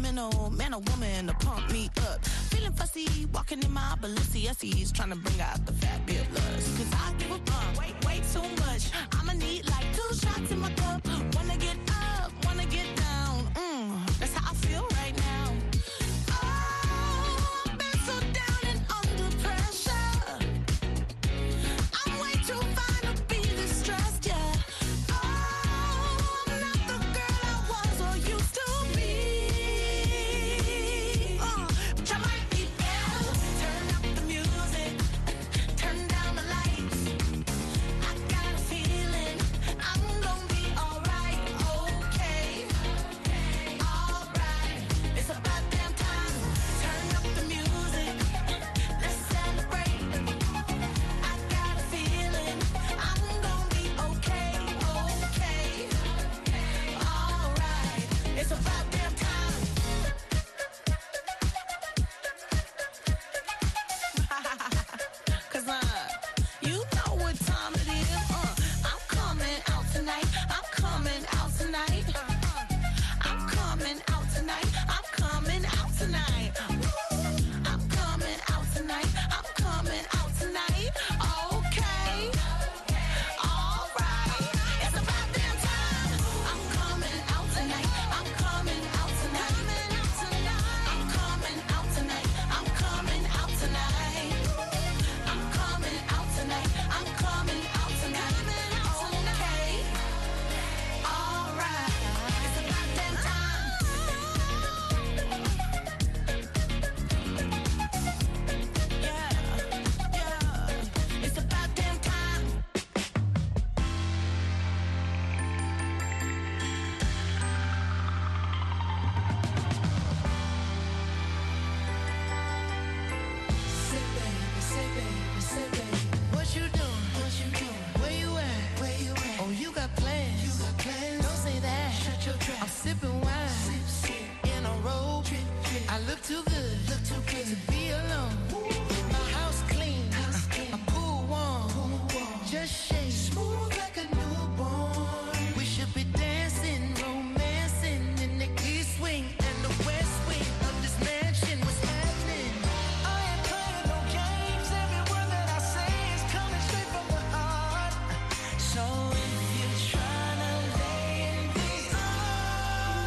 subliminal, man or woman to pump me up. Feeling fussy, walking in my Balenciennes, trying to bring out the fat bit lust. Cause I give a fuck, way too much. I'ma need like 2 shots in my cup. Wanna get up, wanna get down. That's how I feel right now. Oh, I've been so down and under pressure. I'm way too fine to be this stressed, yeah. Oh, I'm not the girl I was or used to be. But I might be better. Turn up the music, turn down the lights. I got a feeling I'm gonna be alright, okay. Alright, it's about damn time. Turn up the music, let's celebrate. I got a feeling I'm gonna be okay, okay. Alright, it's about damn time. Cause you know what time it is. I'm coming out tonight. I'm coming out tonight. I'm coming out tonight. I'm coming out tonight. I'm coming out tonight. I'm coming out tonight. Okay. Alright. It's about damn time. I'm coming out tonight. I'm coming out tonight. I'm coming out tonight. I'm coming out tonight. I'm coming out tonight. I'm coming out tonight. Okay. Alright. It's about damn time. Yeah. It's about damn time. Say baby, what you doing? Where you at? Oh, you got plans. Don't say that. I'm sipping wine in a robe. I look too good to be alone. My house clean, a pool warm. Just shake smooth like a newborn. We should be dancing, romancing in the east wing and the west wing of this mansion. What's happening? I ain't playing no games. Every word that I say is coming straight from the heart. So if you're trying to lay in these arms,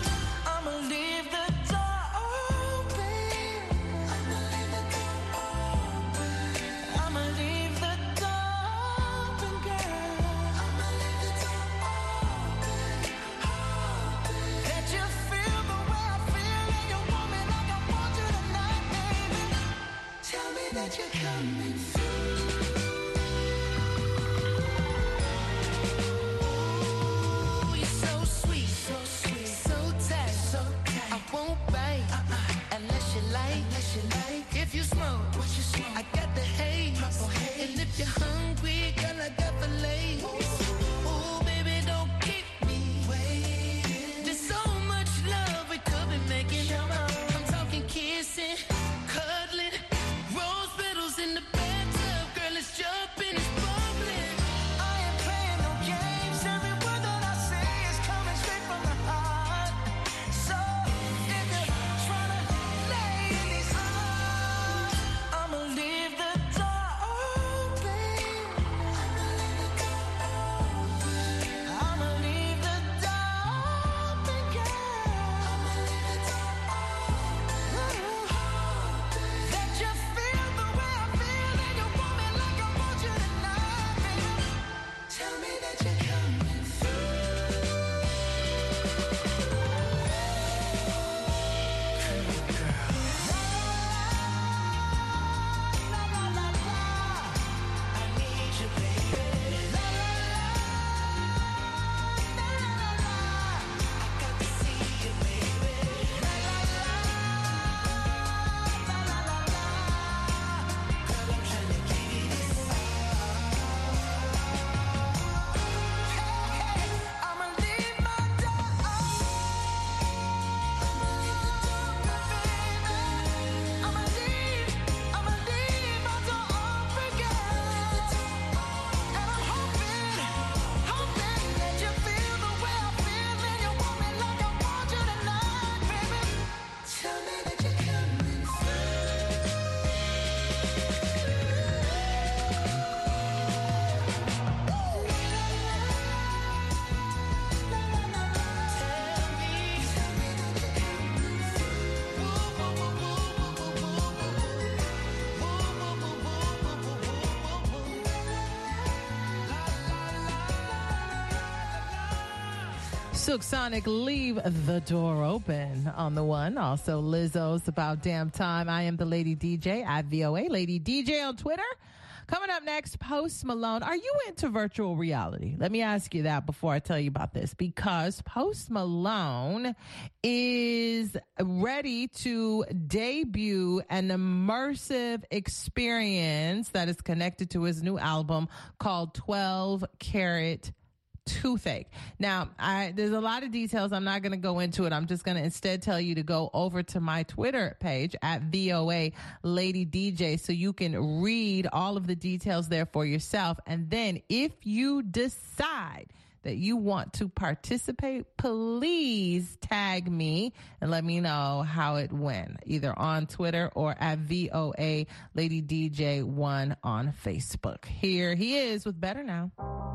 Silk Sonic, Leave the Door Open on the one. Also, Lizzo's About Damn Time. I am the Lady DJ at VOA, Lady DJ on Twitter. Coming up next, Post Malone. Are you into virtual reality? Let me ask you that before I tell you about this, because Post Malone is ready to debut an immersive experience that is connected to his new album called 12 Karat Toothache. Now, there's a lot of details. I'm not going to go into it. I'm just going to instead tell you to go over to my Twitter page at VOA Lady DJ so you can read all of the details there for yourself. And then if you decide that you want to participate, please tag me and let me know how it went, either on Twitter or at VOA Lady DJ 1 on Facebook. Here he is with Better Now.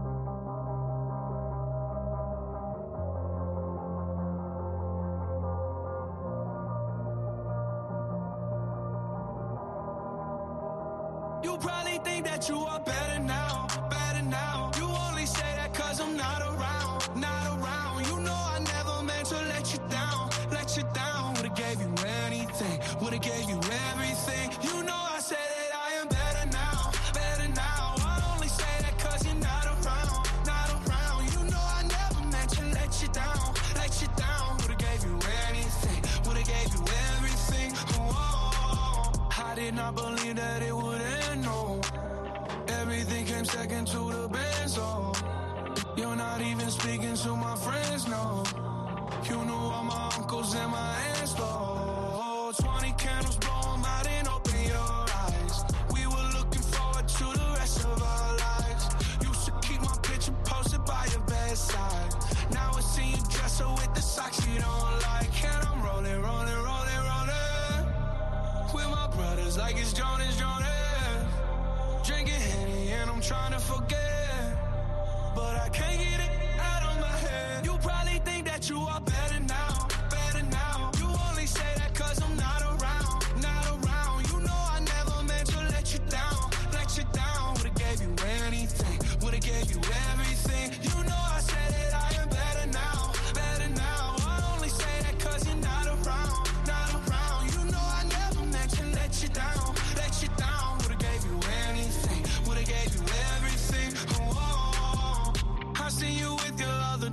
You probably think that you are better now, better now. You only say that cause I'm not around, not around. You know I never meant to let you down, let you down. Would've gave you anything, would've gave you everything. You know I said that I am better now, better now. I only say that cause you're not around, not around. You know I never meant to let you down, let you down. Would've gave you anything, would've gave you everything. Oh, I did not believe that it would end, no. Everything came second to the best, oh. You're not even speaking to my friends, no. You knew all my uncles and my aunts, though. 20 candles, blow 'em out and open your eyes. We were looking forward to the rest of our lives. Used to keep my picture posted by your bedside. Now I see you dress her with the socks you don't like. And I'm rolling, rolling, rolling, rolling with my brothers like it's Jonas, Jonas. Drinking Henny and I'm trying to forget, but I can't get it out of my head. You probably think that you are better now, better now. You only say that cause I'm not around, not around. You know I never meant to let you down, let you down. Would've gave you anything, would've gave you everything. You know I said that I am better now, better now. I only say that cause you're not around, not around. You know I never meant to let you down, let you down. Would've gave you anything, would've gave you everything. Oh, I seen you with your other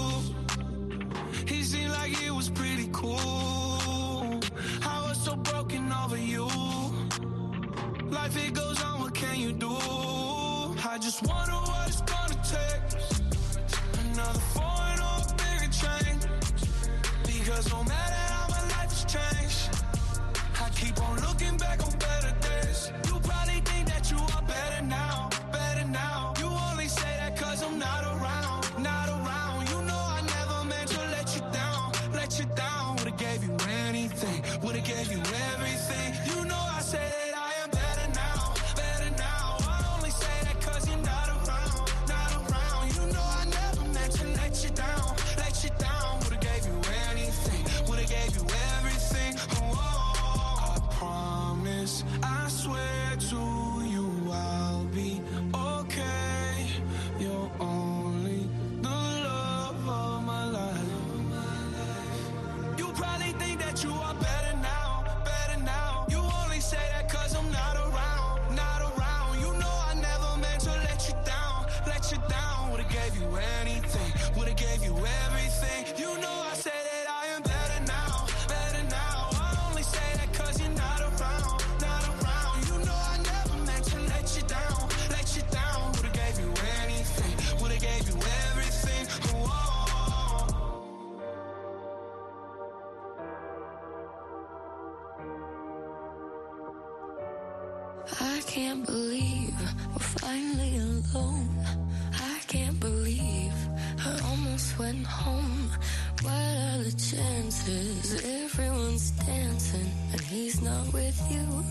dude. He seemed like he was pretty cool. I was so broken over you. Life it goes on, what can you do? I just wonder what it's gonna take. Another foreign or a bigger change. Because no matter how my life has changed, I keep on looking back on better days. You probably think that you are better now, better now. You only say that cause I'm not around, not around. You know I never meant to let you down, let you down. Would've gave you anything, would've gave you everything. You know I say that I am better now, better now. I only say that cause you're not around, not around. You know I never meant to let you down, let you down. Would've gave you anything, would've gave you everything. Oh, I promise, I swear to you I'll be okay. You're only the love of my life. You probably think that you are better now, better now. You only say that cause I'm not around, not around. You know I never meant to let you down, let you down. Would've gave you anything, would've gave you everything. You know I say that I am better now, better now. I only say that cause you're not around, not around. You know I never meant to let you down, let you down. Would've gave you anything, would've gave you everything. Whoa. I can't believe we're finally alone. I can't believe I almost went home. What are the chances? Everyone's dancing and he's not with you.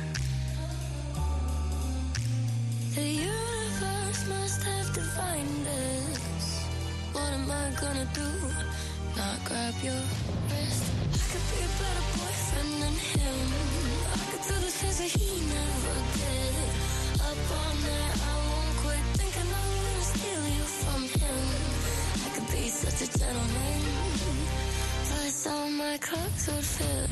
The universe must have defined us. What am I gonna do? Not grab your wrist. I could be a better boyfriend than him. I could do the things that he never did. Up all night, I won't quit thinking I'm gonna steal you from him. I could be be such a gentleman. Plus all my clothes would fit.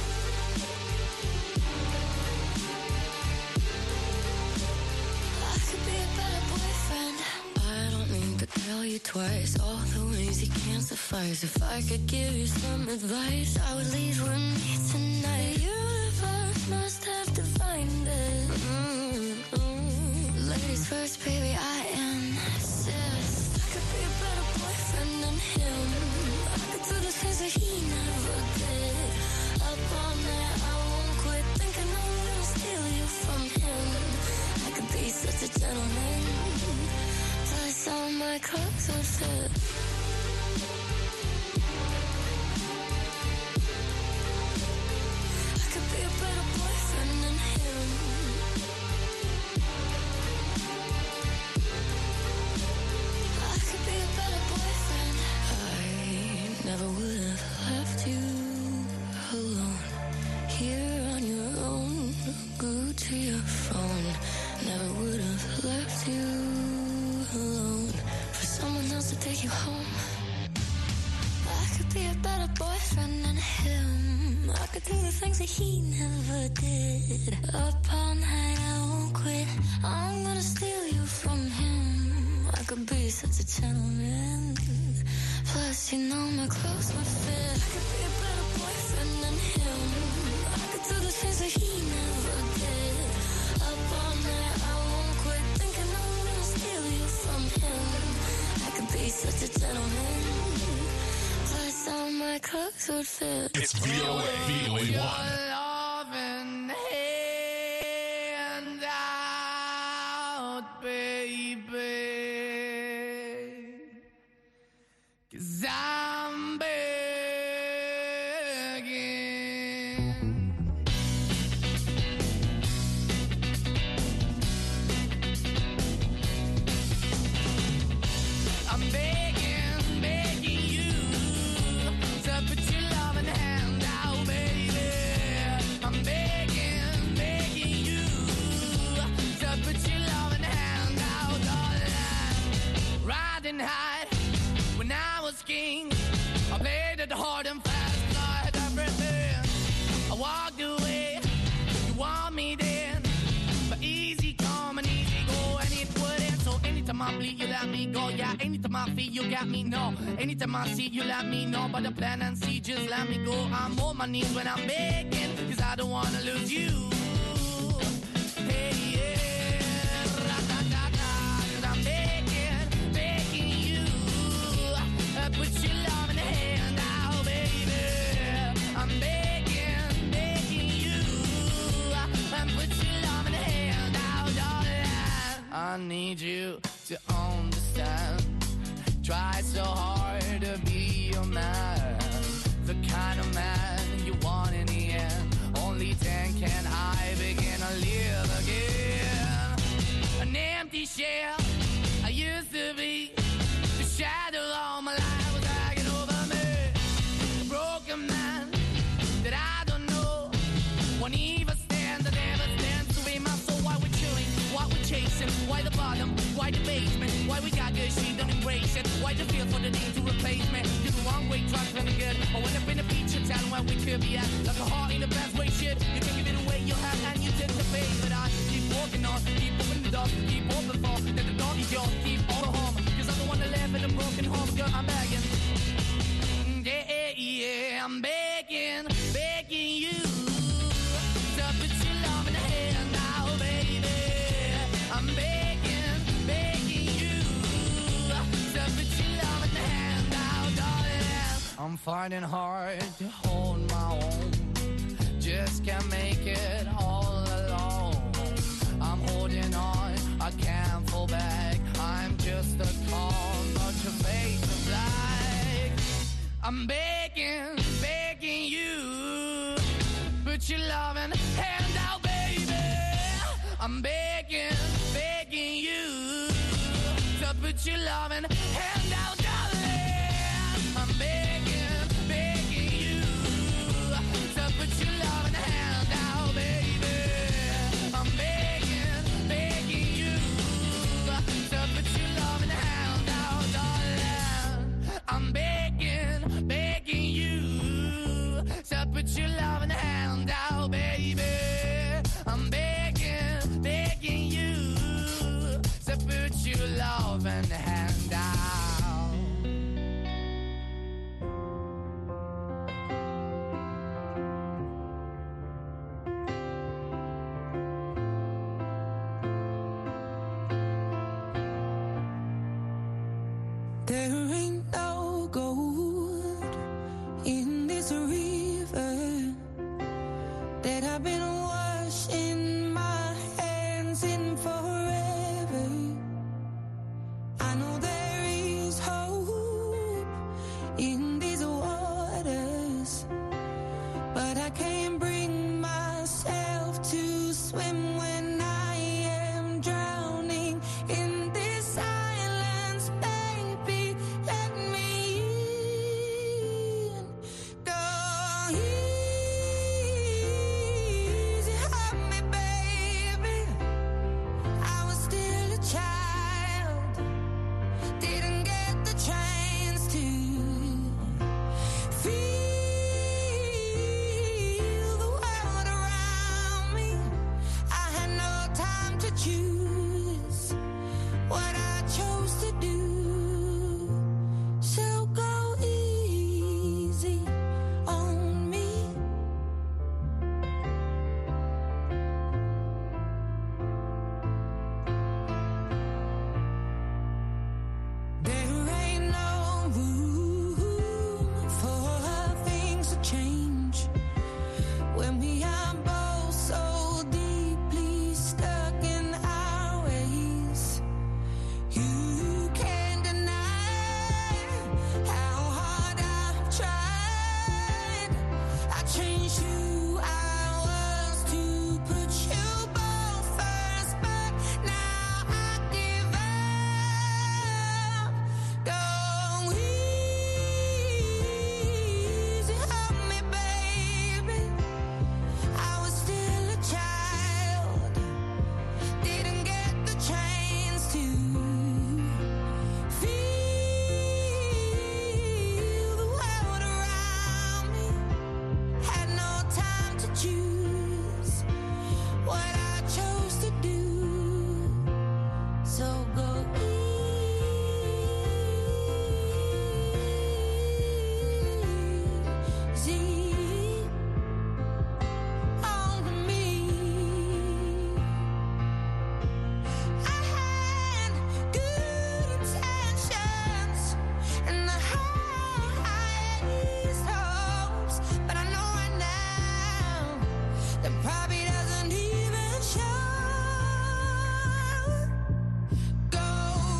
I could be a better boyfriend. I don't mean to tell you twice all the ways you can't suffice. If I could give you some advice, I would leave with me tonight. The universe must have defined it. Ladies first, baby, I insist. I could be a better boyfriend than him. I could do the things that he never did. Up all night, I won't quit thinking I'm gonna steal you from him. I could be such a gentleman. Plus all my clothes would fit. I could be a better boyfriend than him. I could be a better boyfriend. I never would have left you alone. Here on your own, glued to your phone. Never would have left you alone for someone else to take you home. I could be a better boyfriend than him. I could do the things that he never did. Up all night, I won't quit. I'm gonna steal you from him. I could be such a gentleman. Plus, you know my clothes would fit. I could be a better boyfriend than him. I could do the things that he never did. Up all night, I won't quit thinking I'm gonna steal you from him. I could be such a gentleman. Plus, all my clothes would fit. It's VOA, VOA1. Love and hand out, baby. 'Cause I'm begging. I'm begging, begging you to put your loving hand out, baby. I'm begging, begging you to put your loving hand out, darling. Riding high when I was king, I played it hard and fast, I had everything. I walked away, you want me then, but easy come and easy go, and it wouldn't. So anytime I bleed, you let me go. Yeah, anytime I feel, you got me, no. Anytime I see, you let me know. But the plan and see, just let me go. I'm on my knees when I'm begging, 'cause I don't wanna lose you. Hey, yeah, ra-da-da-da, 'cause I'm begging, begging you. Put your love in the hand out, baby. I'm begging, begging you. Put your love in the hand out, darling. I need you to understand. Try so hard to be your man, the kind of man you want in the end. Only then can I begin to live again. An empty shell I used to be. The shadow all my life was hanging over me. A broken man that I don't know. Won't even stand, that never stands to be my soul. Why we chilling? Why we chasing? Why the bottom? Why the basement? Why we got good, she don't embrace it? Why the feel for the need to replace me? You're the wrong way, trying to be good. I went up in a feature town where we could be at. Like a heart in the best way, shit. You can give it away, you have, and you take the bait. But I keep walking on, keep opening the door, keep open for. Then the door is yours, keep all the home. 'Cause I don't wanna live in a broken home, girl, I'm begging. Yeah, yeah, I'm begging, begging you to put your love in the hand now, baby. I'm begging, begging you to put your love in the hand now, darling. I'm finding hard to hold my own. Just can't make it all alone. I'm holding on, I can't fall back. I'm just a call, but your face is black. I'm begging, begging you, put your loving hand out, baby. I'm begging, begging you to put your loving hand out, darling. I'm begging, begging you to put your loving hand out, baby. I'm begging, begging you to put your loving hand out, darling. there's a river that I've been washing my hands in forever. I know there is hope in these waters, but I can't bring myself to swim when I am drowning in this silence. Baby, let me in. Go easy on me, baby. I was still a child, didn't get the chance to feel the world around me. I had no time to choose what I chose to do. So go easy on me. There ain't no room for things to change when we are both so deeply stuck in our ways. You can't deny how hard I've tried. I changed who I was to put you both first, but now I give up. Go easy on me, baby. I was still a child, didn't get the chance to feel the world around me. Had no time to choose what I chose to do. So go easy on me. I had good intentions and the highest hopes, but I know right now that probably doesn't even show. Go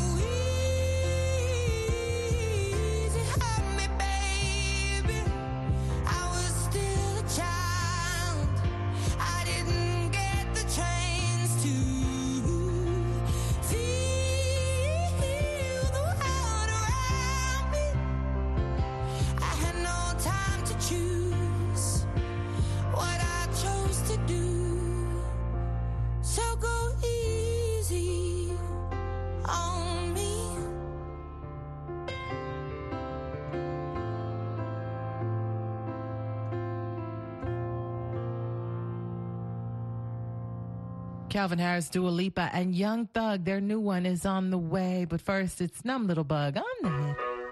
easy on me, baby. I was still a child, I didn't get the chance to feel the world around me. I had no time to choose what I chose to do. So go easy on me. Calvin Harris, Dua Lipa, and Young Thug. Their new one is on the way. But first, it's Numb Little Bug on the hit.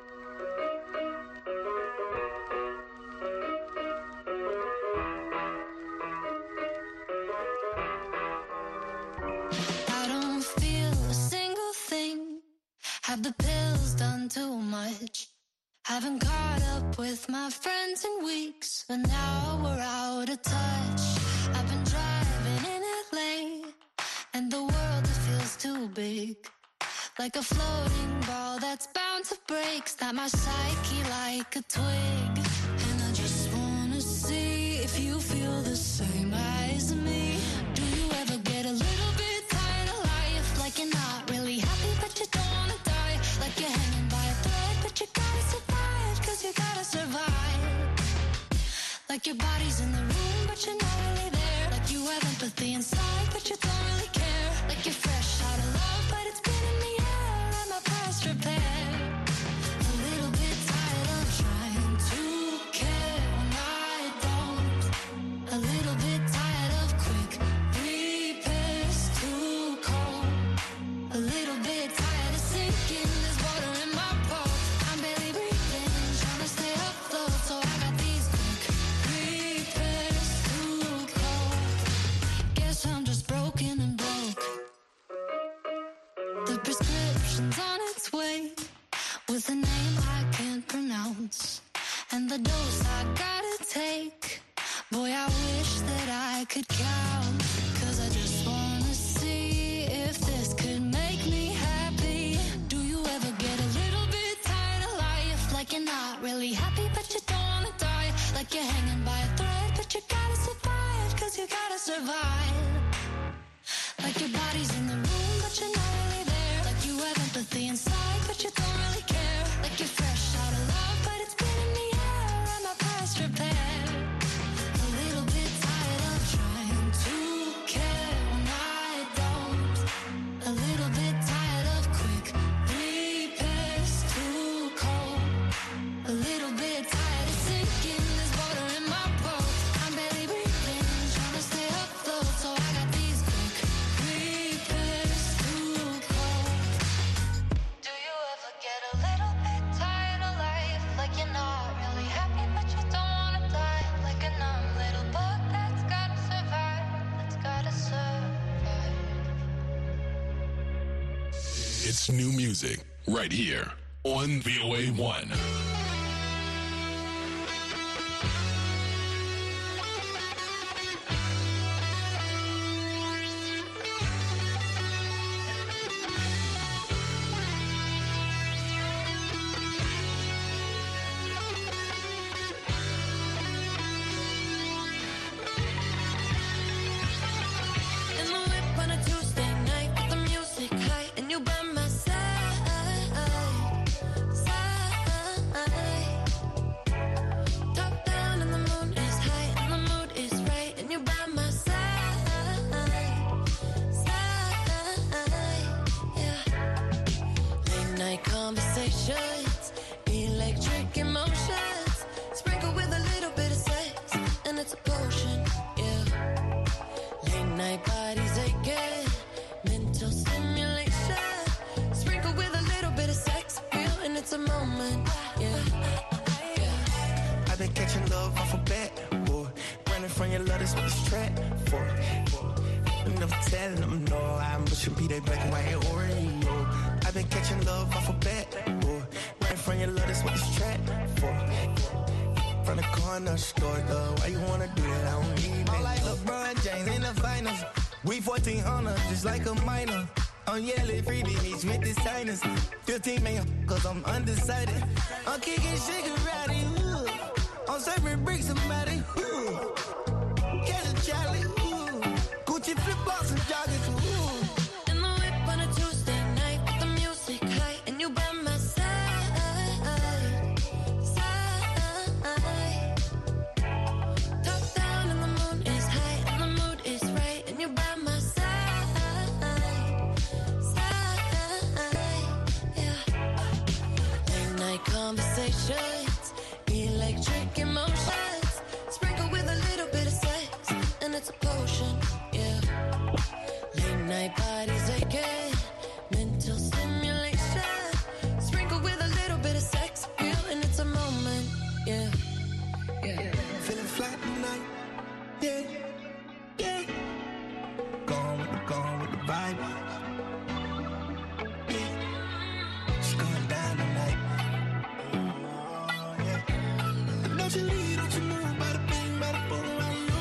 I don't feel a single thing. Have the pills done too much? Haven't caught up with my friends in weeks, but now we're out of touch. I've been driving in LA, and the world it feels too big. Like a floating ball that's bound to break. Snap my psyche like a twig. And I just wanna see if you feel the same as me. Do you ever get a little bit tired of life? Like you're not really happy but you don't wanna die. Like you're hanging by a thread but you gotta survive, 'cause you gotta survive. Like your body's in the room but you're not really there. Like you have empathy inside but you don't really care. Like you're fresh out of love but it's been in the air and my past repair. A little bit tired of trying to care when I don't. A little bit tired of quick repairs too cold. A little bit tired of sinking, there's water in my pulse. I'm barely breathing, trying to stay afloat, so I got these quick repairs too cold. Guess I'm just broken and broke. The prescription's on its way with a name I can't pronounce, and the dose I gotta take. Boy, I wish that I could count, 'cause I just wanna see if this could make me happy. Do you ever get a little bit tired of life? Like you're not really happy, but you don't wanna die. Like you're hanging by a thread, but you gotta survive, 'cause you gotta survive. Like your body's in the room, but you're not really there. Like you have empathy inside, but you don't really care. Like you're fresh out of love, but it's been in the air, and my past repair. A little bit tired of trying to care when I don't. A little bit tired of quick repairs, too cold. A little bit tired of sinking, there's water in my boat. I'm barely breathing, trying to stay afloat, so I got these quick repairs, too cold. Do you ever get a little bit tired of life? Like you're not really happy, but you don't wanna die. Like a numb little bug that's gotta survive, that's gotta survive. It's new music right here on VOA1. In the whip on a Tuesday night with the music high, and you by my side, side. Top down and the moon is high, and the mood is right, and you by my side, side. Yeah. Late night conversations, electric emotions, sprinkle with a little bit of sex, and it's a potion. Yeah. Late night bodies aching, mental stimulation, sprinkle with a little bit of sex appeal, and it's a moment, yeah, yeah. I've been catching love off a bat, boy. Running from your love, that's what this track for. I'm never telling them no, I'm pushing be that black and white Oreo. I've been catching love off a bat, boy. Running from your love, that's what this track for. From the corner store, though, why you wanna do that? I don't need that. I'm like LeBron James in the finals. We 1400, just like a minor. I'm yelling freebie meets with the signers. 15 million, 'cause I'm undecided. I'm kicking shigarati, ooh. I'm serving bricks, somebody, ooh. Catch a Charlie, ooh. Gucci flip-flops and joggers, ooh. In the whip on a Tuesday night with the music high, and you by my side, side. Top down and the moon is high, and the mood is right, and you by my side, side. Yeah. Late night conversations, electric emotions, sprinkle with a little bit of sex, and it's a potion. Yeah. Late night bodies aching, mental stimulation, sprinkle with a little bit of sex appeal, and it's a moment. Yeah. Yeah. Feeling fly tonight, yeah, yeah. Gone with the vibe. Yeah. It's going down tonight. Oh, yeah. Don't you leave, don't you move, bada bing, bada boom, around you.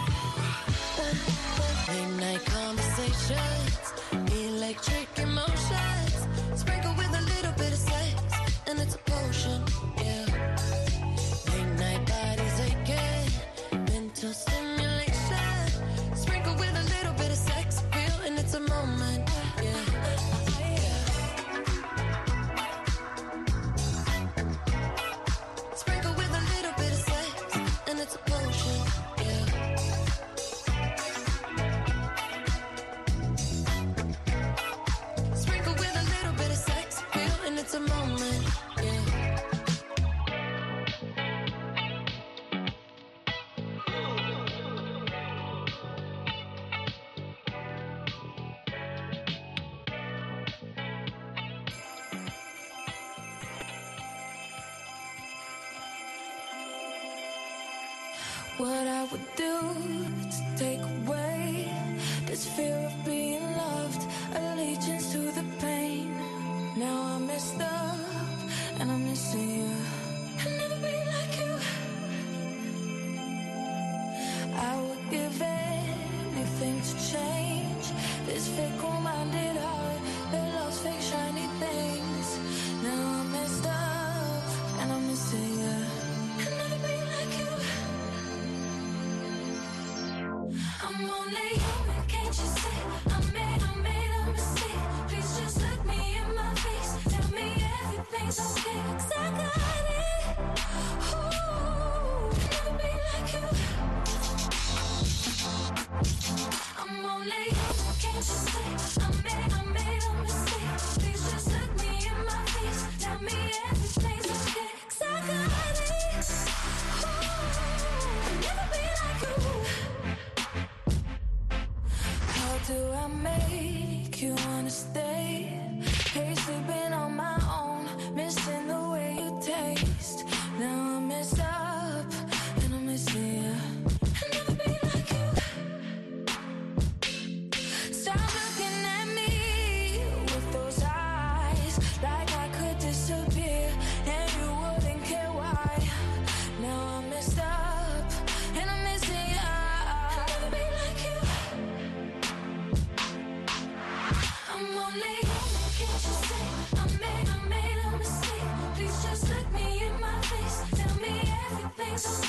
Late night conversations, electric emotions, sprinkle with a little bit of sex, and it's a potion. Yeah. Late night bodies aching, mental stimulation, sprinkle with a little bit of sex appeal, and it's a moment. Yeah. Sprinkle with a little bit of sex, and it's a potion. Yeah. Sprinkle with a little bit of sex appeal, and it's a moment. Yeah. What I would do to take away this fear of being loved, allegiance to the pain. Now I messed up and I'm missing you. I'll never be like you. things